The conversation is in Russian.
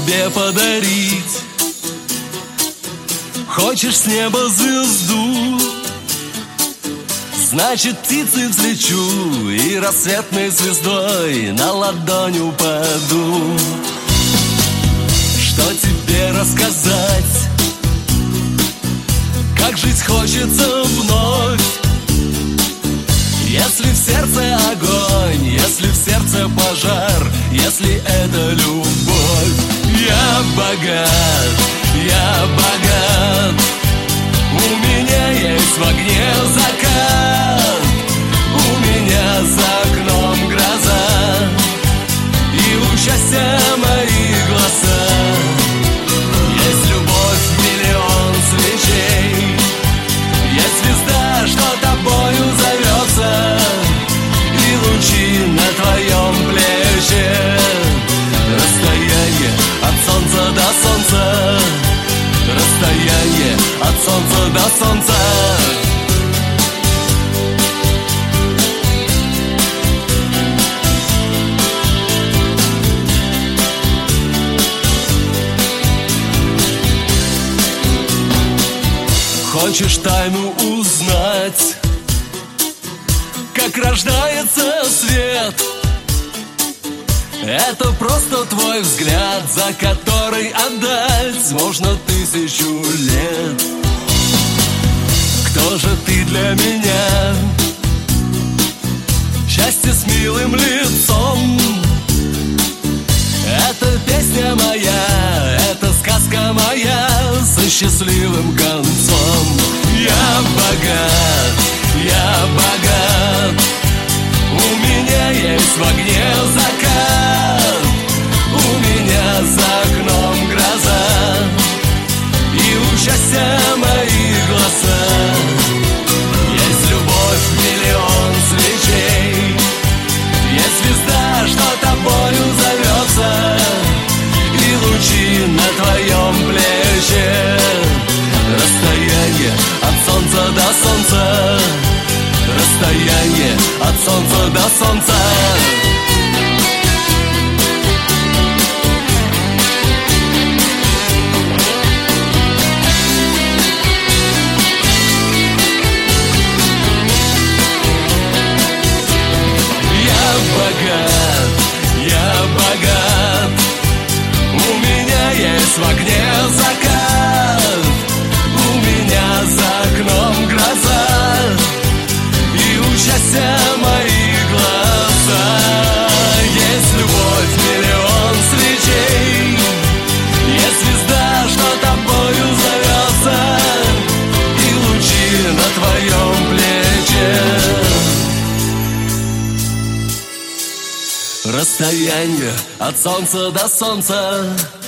тебе подарить. Хочешь с неба звезду, значит, птицей взлечу и рассветной звездой на ладонь упаду. Что тебе рассказать? Как жить хочется вновь. Если в сердце огонь, если в сердце пожар, если это любовь. Я богат, я богат. У меня есть в огне закат, у меня за окном гроза, и у счастья мои глаза. Есть любовь, миллион свечей, есть звезда, что тобою зовется, и лучи на твоем плече. Расстояние от солнца до солнца, расстояние от солнца до солнца. Хочешь тайну узнать, как рождается свет? Это просто твой взгляд, за который отдать можно 1000 лет. Кто же ты для меня? Счастье с милым лицом. Это песня моя, это сказка моя со счастливым концом. Я богат, я богат. У меня есть в огне закат, у меня за окном гроза, и у счастья мои глаза. Есть любовь, миллион свечей, есть звезда, что тобою зовется, и лучи на твоем плече. Расстояние от солнца до солнца, расстояние от солнца до солнца. Я богат, я богат. У меня есть в огне закат, у меня за окном гроза, и у счастья мои глаза. Есть любовь, миллион свечей, есть звезда, что тобою зовется, и лучи на твоем плече. Расстояние от солнца до солнца,